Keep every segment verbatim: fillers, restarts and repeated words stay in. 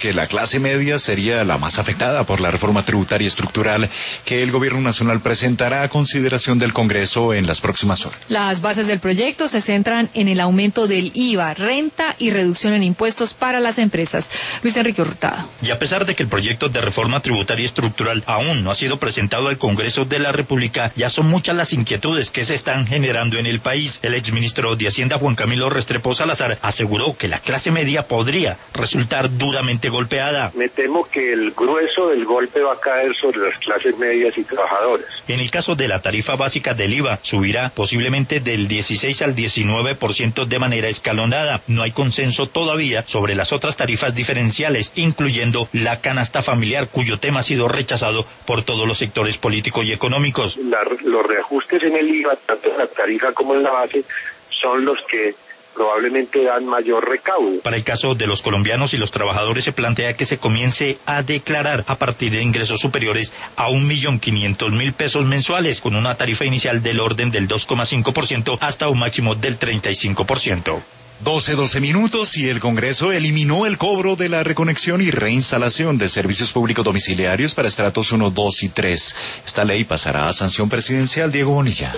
que la clase media sería la más afectada por la reforma tributaria estructural que el Gobierno Nacional presentará a consideración del Congreso en las próximas horas. Las bases del proyecto se centran en el aumento del I V A, renta y reducción en impuestos para las empresas. Luis Enrique Hurtado. Y a pesar de que el proyecto de reforma tributaria estructural aún no ha sido presentado al Congreso de la República, ya son muchas las inquietudes que se están generando en el país. El exministro de Hacienda Juan Camilo Restrepo Salazar aseguró que la clase media podría resultar duramente golpeada. Me temo que el grueso del golpe va a caer sobre las clases medias y trabajadores. En el caso de la tarifa básica del I V A, subirá posiblemente del dieciséis al diecinueve por ciento de manera escalonada. No hay consenso todavía sobre las otras tarifas diferenciales, incluyendo la canasta familiar, cuyo tema ha sido rechazado por todos los sectores políticos y económicos. La, los reajustes en el I V A, tanto en la tarifa como en la base, son los que probablemente dan mayor recaudo. Para el caso de los colombianos y los trabajadores se plantea que se comience a declarar a partir de ingresos superiores a un millón quinientos mil pesos mensuales, con una tarifa inicial del orden del dos coma cinco por ciento hasta un máximo del treinta y cinco por ciento. doce, doce minutos y el Congreso eliminó el cobro de la reconexión y reinstalación de servicios públicos domiciliarios para estratos uno, dos y tres. Esta ley pasará a sanción presidencial. Diego Bonilla.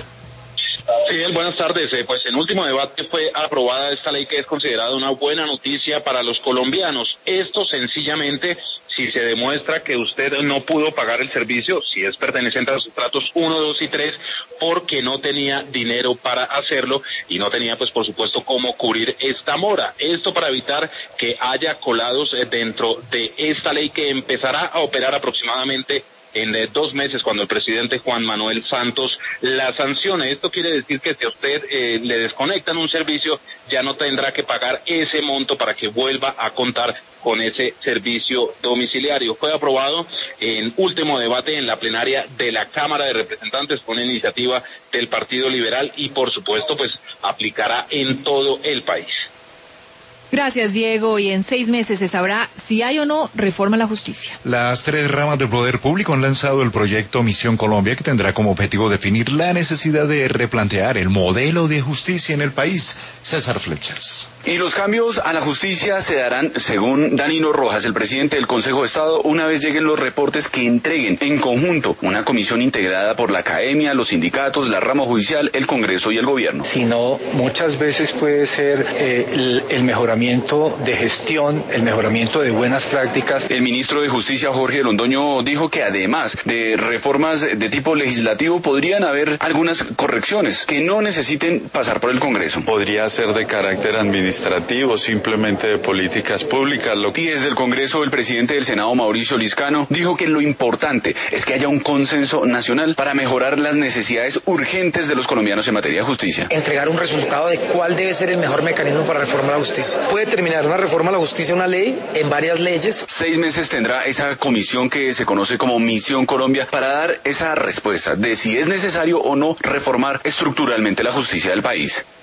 Fidel, buenas tardes. Eh, pues en último debate fue aprobada esta ley que es considerada una buena noticia para los colombianos. Esto sencillamente, si se demuestra que usted no pudo pagar el servicio, si es perteneciente a los estratos uno, dos y tres, porque no tenía dinero para hacerlo y no tenía, pues por supuesto, cómo cubrir esta mora. Esto para evitar que haya colados eh, dentro de esta ley que empezará a operar aproximadamente en dos meses, cuando el presidente Juan Manuel Santos la sancione. Esto quiere decir que si a usted eh, le desconectan un servicio, ya no tendrá que pagar ese monto para que vuelva a contar con ese servicio domiciliario. Fue aprobado en último debate en la plenaria de la Cámara de Representantes con iniciativa del Partido Liberal y, por supuesto, pues aplicará en todo el país. Gracias, Diego. Y en seis meses se sabrá si hay o no reforma a la justicia. Las tres ramas del poder público han lanzado el proyecto Misión Colombia, que tendrá como objetivo definir la necesidad de replantear el modelo de justicia en el país. César Flechers. Y los cambios a la justicia se darán, según Danilo Rojas, el presidente del Consejo de Estado, una vez lleguen los reportes que entreguen en conjunto una comisión integrada por la academia, los sindicatos, la rama judicial, el Congreso y el gobierno. Sino muchas veces puede ser eh, el, el mejoramiento de gestión, el mejoramiento de buenas prácticas. El ministro de Justicia, Jorge Londoño, dijo que además de reformas de tipo legislativo, podrían haber algunas correcciones que no necesiten pasar por el Congreso. Podría ser de carácter administrativo. administrativo, simplemente de políticas públicas. Lo... Y desde el Congreso, el presidente del Senado, Mauricio Liscano, dijo que lo importante es que haya un consenso nacional para mejorar las necesidades urgentes de los colombianos en materia de justicia. Entregar un resultado de cuál debe ser el mejor mecanismo para reformar la justicia. Puede terminar una reforma a la justicia, una ley, en varias leyes. Seis meses tendrá esa comisión que se conoce como Misión Colombia para dar esa respuesta de si es necesario o no reformar estructuralmente la justicia del país.